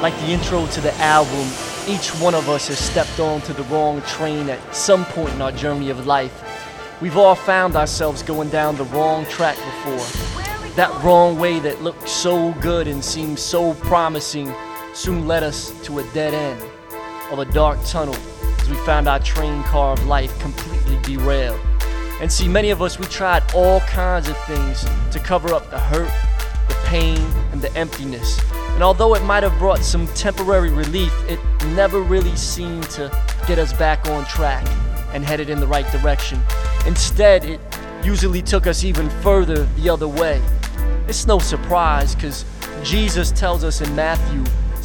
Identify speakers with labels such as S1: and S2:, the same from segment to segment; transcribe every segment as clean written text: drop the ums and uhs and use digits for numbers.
S1: Like the intro to the album, each one of us has stepped onto the wrong train at some point in our journey of life. We've all found ourselves going down the wrong track before. That wrong way that looked so good and seemed so promising soon led us to a dead end of a dark tunnel as we found our train car of life completely derailed. And see, many of us, we tried all kinds of things to cover up the hurt, the pain, and the emptiness. And although it might have brought some temporary relief, it never really seemed to get us back on track and headed in the right direction. Instead, it usually took us even further the other way. It's no surprise, because Jesus tells us in Matthew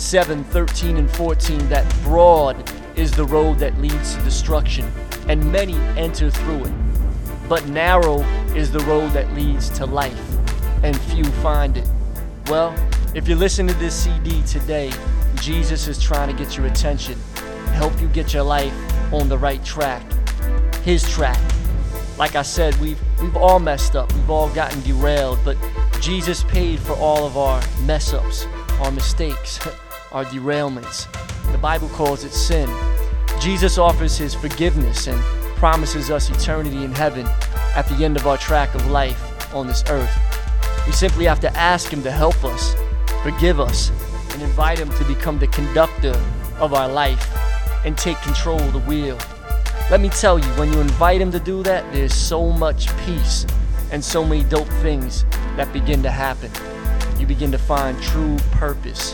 S1: 7:13 and 14 that broad is the road that leads to destruction, and many enter through it. But narrow is the road that leads to life, and few find it. Well, if you listen to this CD today, Jesus is trying to get your attention, help you get your life on the right track, His track. Like I said, we've all messed up, we've all gotten derailed, but Jesus paid for all of our mess-ups, our mistakes, our derailments. The Bible calls it sin. Jesus offers His forgiveness and promises us eternity in heaven at the end of our track of life on this earth. We simply have to ask Him to help us, forgive us, and invite Him to become the conductor of our life and take control of the wheel. Let me tell you, when you invite Him to do that, there's so much peace and so many dope things that begin to happen. You begin to find true purpose.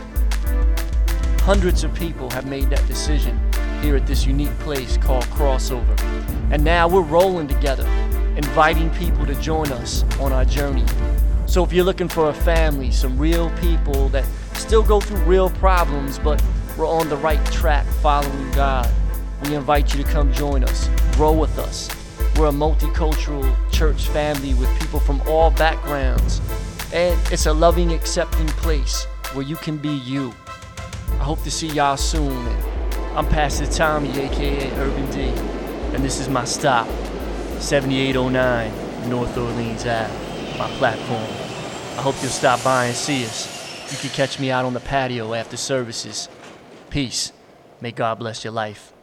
S1: Hundreds of people have made that decision here at this unique place called Crossover. And now we're rolling together, inviting people to join us on our journey. So if you're looking for a family, some real people that still go through real problems, but we're on the right track following God, we invite you to come join us, grow with us. We're a multicultural church family with people from all backgrounds, and it's a loving, accepting place where you can be you. I hope to see y'all soon. And I'm Pastor Tommy, aka Urban D, and this is my stop, 7809 North Orleans Ave, my platform. I hope you'll stop by and see us. You can catch me out on the patio after services. Peace. May God bless your life.